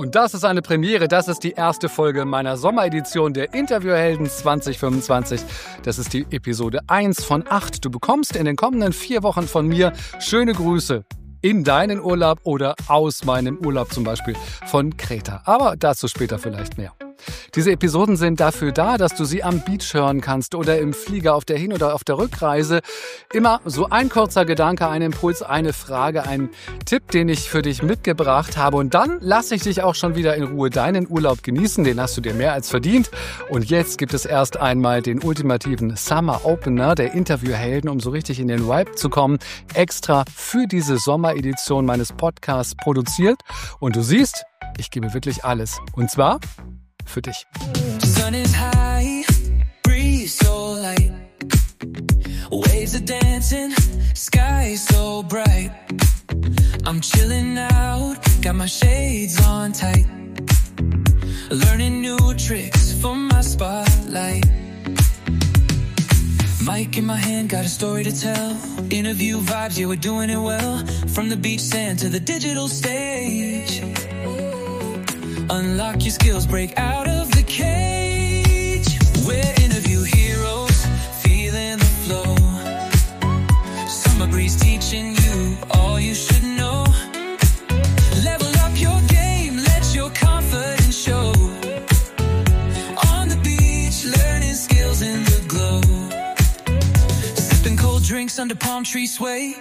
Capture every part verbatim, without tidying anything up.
Und das ist eine Premiere, das ist die erste Folge meiner Sommeredition der Interviewhelden zwanzig fünfundzwanzig. Das ist die Episode eins von acht. Du bekommst in den kommenden vier Wochen von mir schöne Grüße in deinen Urlaub oder aus meinem Urlaub, zum Beispiel von Kreta. Aber dazu später vielleicht mehr. Diese Episoden sind dafür da, dass du sie am Beach hören kannst oder im Flieger auf der Hin- oder auf der Rückreise. Immer so ein kurzer Gedanke, ein Impuls, eine Frage, ein Tipp, den ich für dich mitgebracht habe. Und dann lasse ich dich auch schon wieder in Ruhe deinen Urlaub genießen. Den hast du dir mehr als verdient. Und jetzt gibt es erst einmal den ultimativen Summer Opener der Interviewhelden, um so richtig in den Vibe zu kommen. Extra für diese Sommeredition meines Podcasts produziert. Und du siehst, ich gebe wirklich alles. Und zwar für dich. Sun is high, breeze so light. Waves are dancing, sky so bright. I'm chilling out, got my shades on tight. Learning new tricks for my spotlight. Mic in my hand, got a story to tell. Interview vibes, yeah, we're doing it well. From the beach sand to the digital stage. Unlock your skills, break out of the cage. We're interview heroes, feeling the flow. Summer breeze teaching you all you should know. Level up your game, let your confidence show. On the beach, learning skills in the glow. Sipping cold drinks under palm tree sway.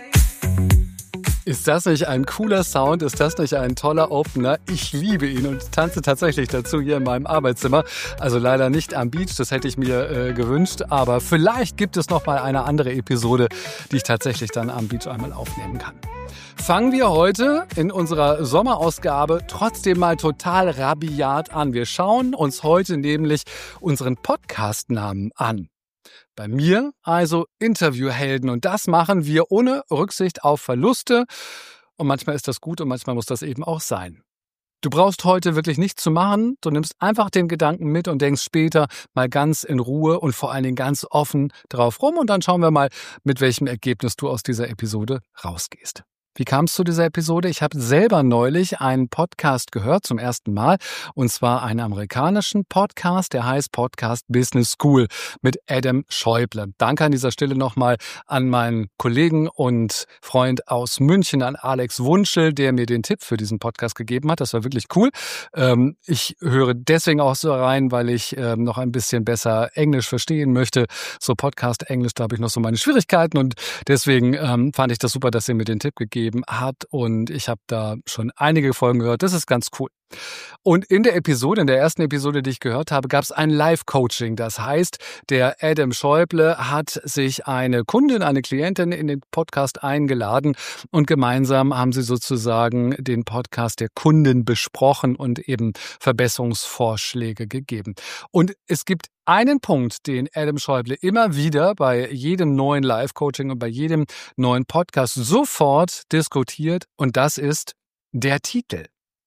Ist das nicht ein cooler Sound? Ist das nicht ein toller Opener? Ich liebe ihn und tanze tatsächlich dazu hier in meinem Arbeitszimmer. Also leider nicht am Beach, das hätte ich mir äh, gewünscht. Aber vielleicht gibt es noch mal eine andere Episode, die ich tatsächlich dann am Beach einmal aufnehmen kann. Fangen wir heute in unserer Sommerausgabe trotzdem mal total rabiat an. Wir schauen uns heute nämlich unseren Podcast-Namen an. Bei mir also Interviewhelden und das machen wir ohne Rücksicht auf Verluste und manchmal ist das gut und manchmal muss das eben auch sein. Du brauchst heute wirklich nichts zu machen, du nimmst einfach den Gedanken mit und denkst später mal ganz in Ruhe und vor allen Dingen ganz offen drauf rum und dann schauen wir mal, mit welchem Ergebnis du aus dieser Episode rausgehst. Wie kam es zu dieser Episode? Ich habe selber neulich einen Podcast gehört, zum ersten Mal, und zwar einen amerikanischen Podcast, der heißt Podcast Business School mit Adam Schäuble. Danke an dieser Stelle nochmal an meinen Kollegen und Freund aus München, an Alex Wunschel, der mir den Tipp für diesen Podcast gegeben hat. Das war wirklich cool. Ich höre deswegen auch so rein, weil ich noch ein bisschen besser Englisch verstehen möchte. So Podcast-Englisch, da habe ich noch so meine Schwierigkeiten und deswegen fand ich das super, dass ihr mir den Tipp gegeben hat und ich habe da schon einige Folgen gehört. Das ist ganz cool. Und in der Episode, in der ersten Episode, die ich gehört habe, gab es ein Live-Coaching. Das heißt, der Adam Schäuble hat sich eine Kundin, eine Klientin in den Podcast eingeladen und gemeinsam haben sie sozusagen den Podcast der Kunden besprochen und eben Verbesserungsvorschläge gegeben. Und es gibt einen Punkt, den Adam Schäuble immer wieder bei jedem neuen Live-Coaching und bei jedem neuen Podcast sofort diskutiert und das ist der Titel.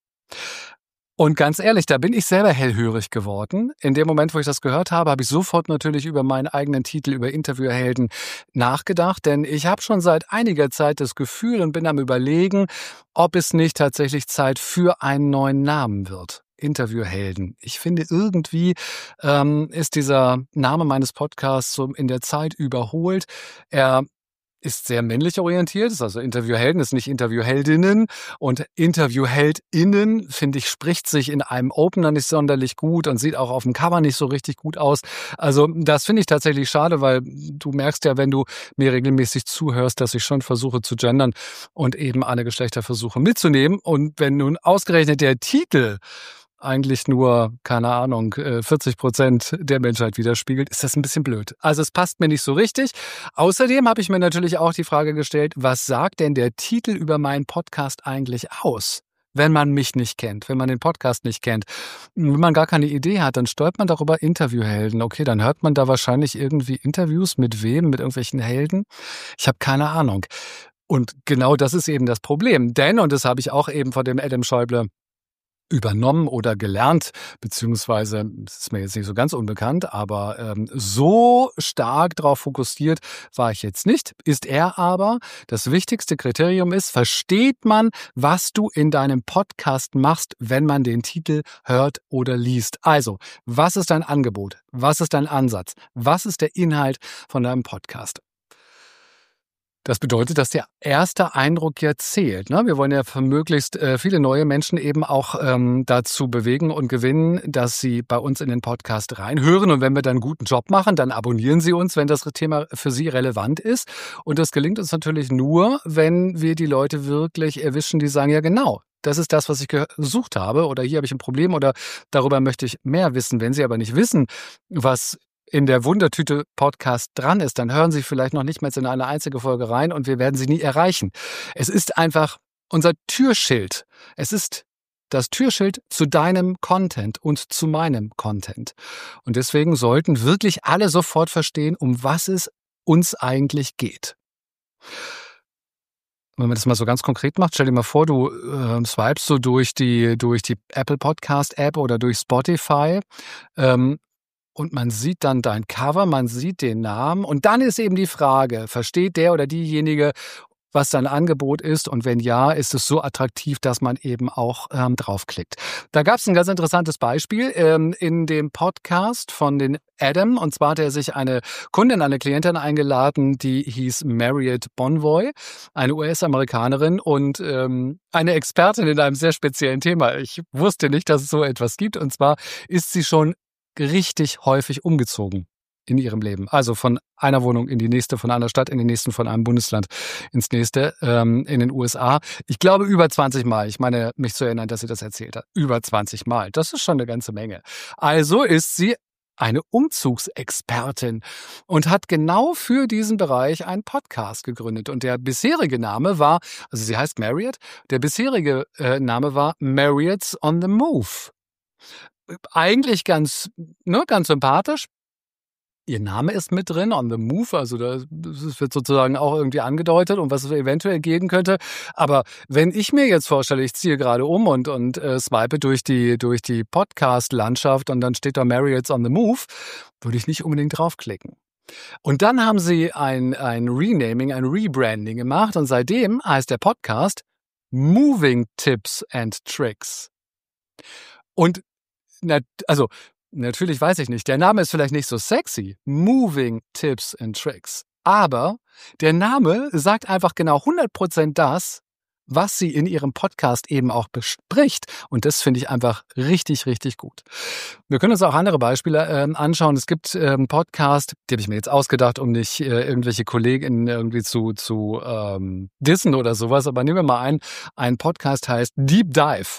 Und ganz ehrlich, da bin ich selber hellhörig geworden. In dem Moment, wo ich das gehört habe, habe ich sofort natürlich über meinen eigenen Titel, über Interviewhelden nachgedacht. Denn ich habe schon seit einiger Zeit das Gefühl und bin am Überlegen, ob es nicht tatsächlich Zeit für einen neuen Namen wird. Interviewhelden. Ich finde, irgendwie ähm, ist dieser Name meines Podcasts so in der Zeit überholt. Er ist sehr männlich orientiert, ist also Interviewhelden, ist nicht Interviewheldinnen und Interviewheldinnen, finde ich, spricht sich in einem Opener nicht sonderlich gut und sieht auch auf dem Cover nicht so richtig gut aus. Also das finde ich tatsächlich schade, weil du merkst ja, wenn du mir regelmäßig zuhörst, dass ich schon versuche zu gendern und eben alle Geschlechter versuche mitzunehmen und wenn nun ausgerechnet der Titel eigentlich nur, keine Ahnung, vierzig Prozent der Menschheit widerspiegelt, ist das ein bisschen blöd. Also es passt mir nicht so richtig. Außerdem habe ich mir natürlich auch die Frage gestellt, was sagt denn der Titel über meinen Podcast eigentlich aus? Wenn man mich nicht kennt, wenn man den Podcast nicht kennt. Wenn man gar keine Idee hat, dann stolpert man darüber Interviewhelden. Okay, dann hört man da wahrscheinlich irgendwie Interviews mit wem, mit irgendwelchen Helden. Ich habe keine Ahnung. Und genau das ist eben das Problem. Denn, und das habe ich auch eben von dem Adam Schäuble übernommen oder gelernt, beziehungsweise, das ist mir jetzt nicht so ganz unbekannt, aber ähm, so stark darauf fokussiert war ich jetzt nicht. Ist er aber. Das wichtigste Kriterium ist, versteht man, was du in deinem Podcast machst, wenn man den Titel hört oder liest. Also, was ist dein Angebot? Was ist dein Ansatz? Was ist der Inhalt von deinem Podcast? Das bedeutet, dass der erste Eindruck ja zählt. Ne? Wir wollen ja für möglichst äh, viele neue Menschen eben auch ähm, dazu bewegen und gewinnen, dass sie bei uns in den Podcast reinhören. Und wenn wir dann einen guten Job machen, dann abonnieren sie uns, wenn das Thema für sie relevant ist. Und das gelingt uns natürlich nur, wenn wir die Leute wirklich erwischen, die sagen, ja genau, das ist das, was ich gesucht habe. Oder hier habe ich ein Problem oder darüber möchte ich mehr wissen. Wenn sie aber nicht wissen, was in der Wundertüte Podcast dran ist, dann hören Sie vielleicht noch nicht mal in eine einzige Folge rein und wir werden Sie nie erreichen. Es ist einfach unser Türschild. Es ist das Türschild zu deinem Content und zu meinem Content. Und deswegen sollten wirklich alle sofort verstehen, um was es uns eigentlich geht. Wenn man das mal so ganz konkret macht, stell dir mal vor, du äh, swipest so durch die, durch die Apple Podcast App oder durch Spotify, ähm, und man sieht dann dein Cover, man sieht den Namen und dann ist eben die Frage, versteht der oder diejenige, was dein Angebot ist und wenn ja, ist es so attraktiv, dass man eben auch ähm, draufklickt. Da gab es ein ganz interessantes Beispiel ähm, in dem Podcast von den Adam und zwar hat er sich eine Kundin, eine Klientin eingeladen, die hieß Marriott Bonvoy, eine U S-Amerikanerin und ähm, eine Expertin in einem sehr speziellen Thema. Ich wusste nicht, dass es so etwas gibt und zwar ist sie schon richtig häufig umgezogen in ihrem Leben. Also von einer Wohnung in die nächste, von einer Stadt in die nächste, von einem Bundesland ins nächste ähm, in den U S A. Ich glaube über zwanzig Mal. Ich meine, mich zu erinnern, dass sie das erzählt hat. Über zwanzig Mal. Das ist schon eine ganze Menge. Also ist sie eine Umzugsexpertin und hat genau für diesen Bereich einen Podcast gegründet. Und der bisherige Name war, also sie heißt Marriott, der bisherige äh, Name war Marriott's on the Move. Eigentlich ganz, ne, ganz sympathisch. Ihr Name ist mit drin, on the move, also das wird sozusagen auch irgendwie angedeutet und was es eventuell geben könnte. Aber wenn ich mir jetzt vorstelle, ich ziehe gerade um und, und äh, swipe durch die, durch die Podcast-Landschaft und dann steht da Marriott's on the Move, würde ich nicht unbedingt draufklicken. Und dann haben sie ein, ein Renaming, ein Rebranding gemacht und seitdem heißt der Podcast Moving Tips and Tricks. Und Na, also, natürlich weiß ich nicht, der Name ist vielleicht nicht so sexy, Moving Tips and Tricks, aber der Name sagt einfach genau hundert Prozent das, was sie in ihrem Podcast eben auch bespricht und das finde ich einfach richtig, richtig gut. Wir können uns auch andere Beispiele äh, anschauen. Es gibt äh, einen Podcast, den habe ich mir jetzt ausgedacht, um nicht äh, irgendwelche Kolleginnen irgendwie zu, zu ähm, dissen oder sowas, aber nehmen wir mal ein, ein Podcast heißt Deep Dive.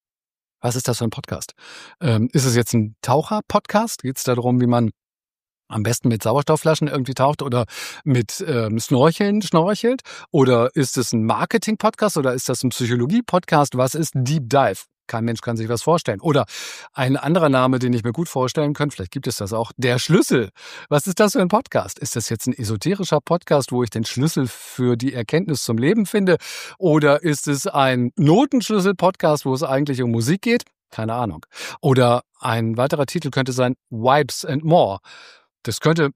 Was ist das für ein Podcast? Ähm, ist es jetzt ein Taucher-Podcast? Geht es darum, wie man am besten mit Sauerstoffflaschen irgendwie taucht oder mit ähm, Snorcheln schnorchelt? Oder ist es ein Marketing-Podcast oder ist das ein Psychologie-Podcast? Was ist Deep Dive? Kein Mensch kann sich was vorstellen. Oder ein anderer Name, den ich mir gut vorstellen könnte, vielleicht gibt es das auch, der Schlüssel. Was ist das für ein Podcast? Ist das jetzt ein esoterischer Podcast, wo ich den Schlüssel für die Erkenntnis zum Leben finde? Oder ist es ein Notenschlüssel-Podcast, wo es eigentlich um Musik geht? Keine Ahnung. Oder ein weiterer Titel könnte sein Vibes and More. Das könnte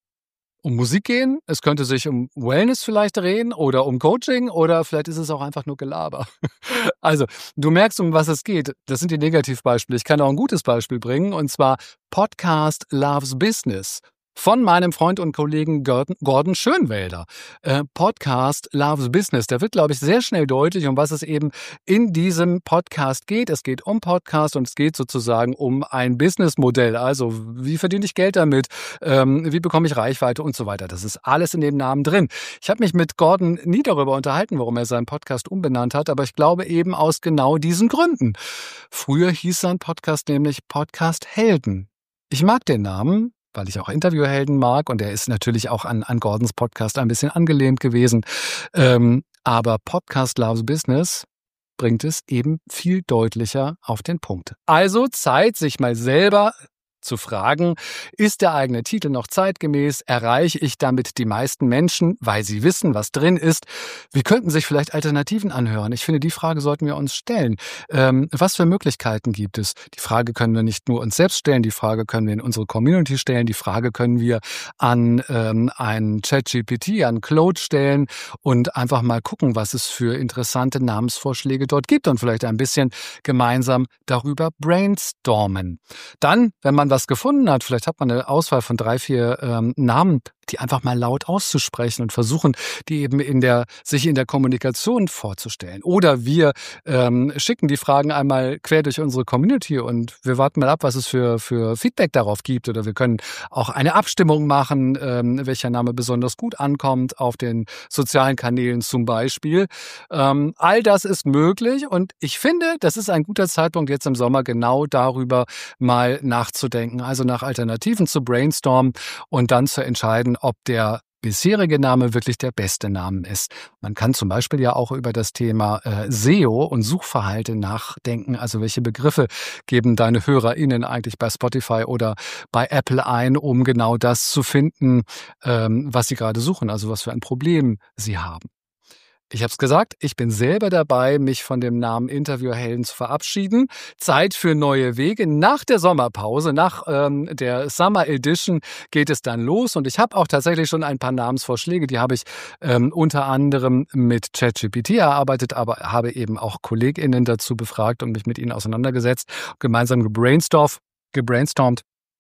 um Musik gehen, es könnte sich um Wellness vielleicht drehen oder um Coaching oder vielleicht ist es auch einfach nur Gelaber. Also, du merkst, um was es geht. Das sind die Negativbeispiele. Ich kann auch ein gutes Beispiel bringen und zwar Podcast Loves Business. Von meinem Freund und Kollegen Gordon Schönwelder. Äh, Podcast Loves Business. Da wird, glaube ich, sehr schnell deutlich, um was es eben in diesem Podcast geht. Es geht um Podcast und es geht sozusagen um ein Businessmodell. Also, wie verdiene ich Geld damit? Ähm, wie bekomme ich Reichweite und so weiter? Das ist alles in dem Namen drin. Ich habe mich mit Gordon nie darüber unterhalten, warum er seinen Podcast umbenannt hat, aber ich glaube eben aus genau diesen Gründen. Früher hieß sein Podcast nämlich Podcast Helden. Ich mag den Namen, weil ich auch Interviewhelden mag und er ist natürlich auch an, an Gordons Podcast ein bisschen angelehnt gewesen. Ähm, aber Podcast Loves Business bringt es eben viel deutlicher auf den Punkt. Also Zeit, sich mal selber zu fragen, ist der eigene Titel noch zeitgemäß? Erreiche ich damit die meisten Menschen, weil sie wissen, was drin ist? Wie könnten sich vielleicht Alternativen anhören? Ich finde, die Frage sollten wir uns stellen. Ähm, was für Möglichkeiten gibt es? Die Frage können wir nicht nur uns selbst stellen, die Frage können wir in unsere Community stellen, die Frage können wir an ähm, einen ChatGPT, an Claude stellen und einfach mal gucken, was es für interessante Namensvorschläge dort gibt und vielleicht ein bisschen gemeinsam darüber brainstormen. Dann, wenn man was gefunden hat, vielleicht hat man eine Auswahl von drei, vier ähm, Namen, die einfach mal laut auszusprechen und versuchen, die eben in der, sich in der Kommunikation vorzustellen. Oder wir ähm, schicken die Fragen einmal quer durch unsere Community und wir warten mal ab, was es für, für Feedback darauf gibt. Oder wir können auch eine Abstimmung machen, ähm, welcher Name besonders gut ankommt auf den sozialen Kanälen zum Beispiel. Ähm, all das ist möglich und ich finde, das ist ein guter Zeitpunkt jetzt im Sommer genau darüber mal nachzudenken, also nach Alternativen zu brainstormen und dann zu entscheiden, ob der bisherige Name wirklich der beste Name ist. Man kann zum Beispiel ja auch über das Thema äh, S E O und Suchverhalten nachdenken. Also welche Begriffe geben deine HörerInnen eigentlich bei Spotify oder bei Apple ein, um genau das zu finden, ähm, was sie gerade suchen, also was für ein Problem sie haben. Ich habe es gesagt, ich bin selber dabei, mich von dem Namen Interviewhelden zu verabschieden. Zeit für neue Wege. Nach der Sommerpause, nach ähm, der Summer Edition geht es dann los. Und ich habe auch tatsächlich schon ein paar Namensvorschläge. Die habe ich ähm, unter anderem mit ChatGPT erarbeitet, aber habe eben auch KollegInnen dazu befragt und mich mit ihnen auseinandergesetzt, gemeinsam gebrainstormt, gebrainstormt.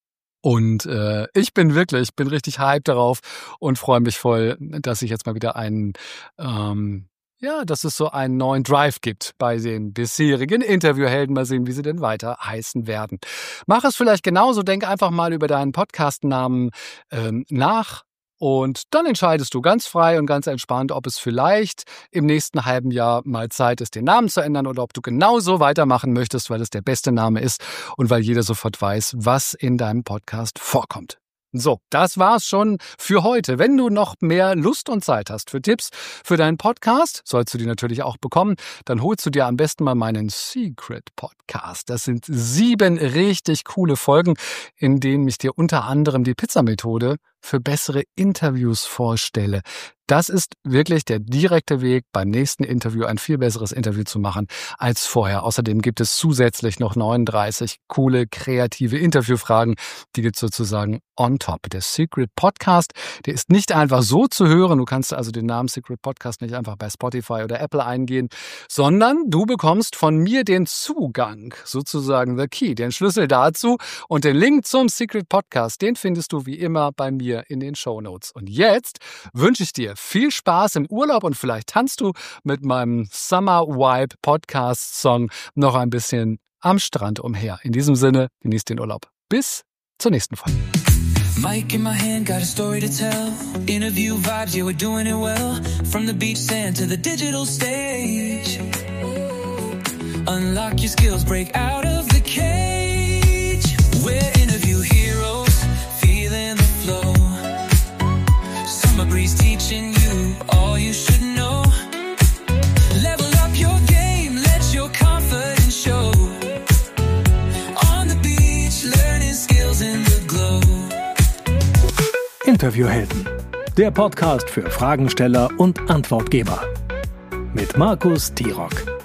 Und äh, ich bin wirklich, bin richtig hyped darauf und freue mich voll, dass ich jetzt mal wieder einen, ähm, ja, dass es so einen neuen Drive gibt bei den bisherigen Interviewhelden. Mal sehen, wie sie denn weiter heißen werden. Mach es vielleicht genauso, denk einfach mal über deinen Podcast-Namen ähm, nach. Und dann entscheidest du ganz frei und ganz entspannt, ob es vielleicht im nächsten halben Jahr mal Zeit ist, den Namen zu ändern oder ob du genauso weitermachen möchtest, weil es der beste Name ist und weil jeder sofort weiß, was in deinem Podcast vorkommt. So, das war's schon für heute. Wenn du noch mehr Lust und Zeit hast für Tipps für deinen Podcast, sollst du die natürlich auch bekommen, dann holst du dir am besten mal meinen Secret Podcast. Das sind sieben richtig coole Folgen, in denen ich dir unter anderem die Pizza-Methode für bessere Interviews vorstelle. Das ist wirklich der direkte Weg, beim nächsten Interview ein viel besseres Interview zu machen als vorher. Außerdem gibt es zusätzlich noch neununddreißig coole, kreative Interviewfragen. Die gibt es sozusagen on top. Der Secret Podcast, der ist nicht einfach so zu hören. Du kannst also den Namen Secret Podcast nicht einfach bei Spotify oder Apple eingehen, sondern du bekommst von mir den Zugang, sozusagen the key, den Schlüssel dazu. Und den Link zum Secret Podcast, den findest du wie immer bei mir in den Shownotes. Und jetzt wünsche ich dir viel Spaß im Urlaub und vielleicht tanzt du mit meinem Summer Vibe Podcast Song noch ein bisschen am Strand umher. In diesem Sinne, genießt den Urlaub. Bis zur nächsten Folge. Mic in my hand, got a story to tell. Interview vibes, yeah, we're doing it well. From the beach sand to the digital stage. Unlock your skills, break out of the cage. We're interview heroes, feeling the flow. Summer breeze teaching you all you should know. Level up your game, let your confidence show. On the beach, learning skills in the glow. Interviewhelden, der Podcast für Fragensteller und Antwortgeber. Mit Markus Tirok.